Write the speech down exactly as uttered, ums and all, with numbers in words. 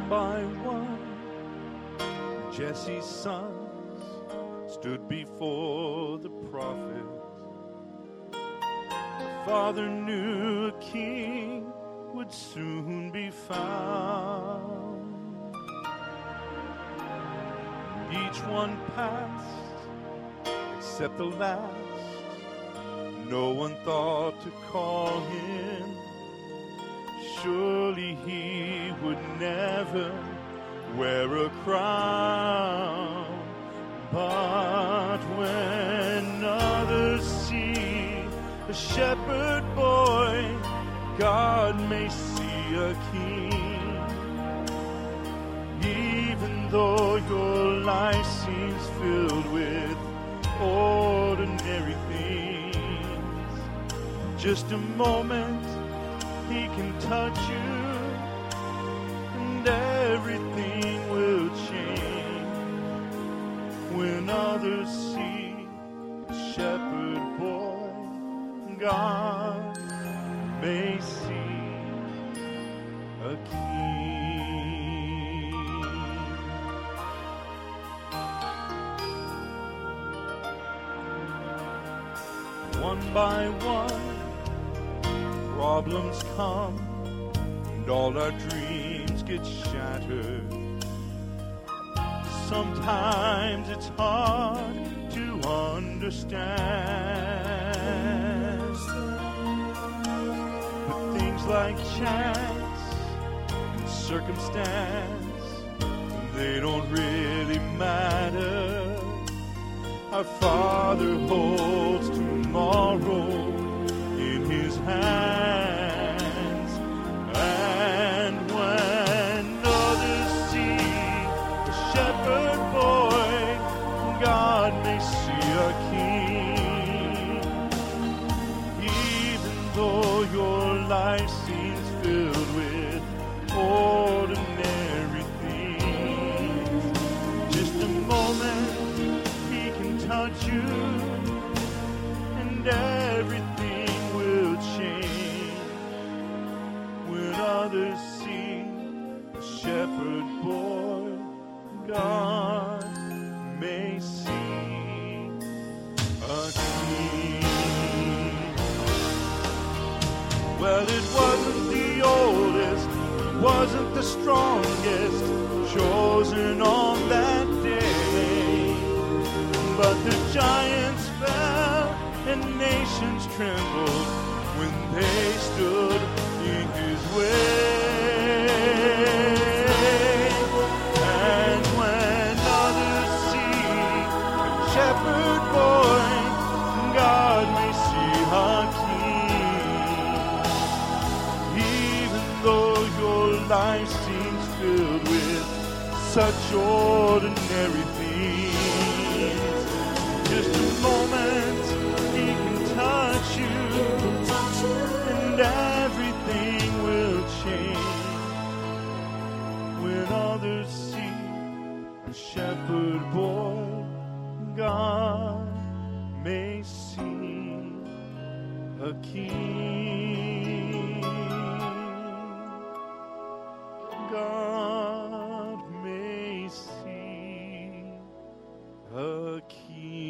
by one, Jesse's sons stood before the prophet. The father knew a king would soon be found. Each one passed except the last. No one thought to call him. Surely he would never wear a crown. But when others see a shepherd boy, God may see a king. Even though your life seems filled with ordinary things, just a moment he can touch you and everything will change. When others see a shepherd boy, God may see a king. One by one, problems come and all our dreams get shattered. Sometimes it's hard to understand, but things like chance and circumstance, they don't really matter. Our Father holds tomorrow in his hands. And when others see a shepherd boy, God may see a king. Even though your life seems filled with ordinary things, just a moment he can touch you and everything will change. When others see a shepherd boy, God may see a king. Well, it wasn't the oldest, wasn't the strongest chosen on that day, but the giants fell and nations trembled when they stood in his way. And when others see a shepherd boy, God may see a king. Even though your life seems filled with such ordinary things, just a moment he can touch you and everything will change. When others see a shepherd boy, God may see a king. God may see a king.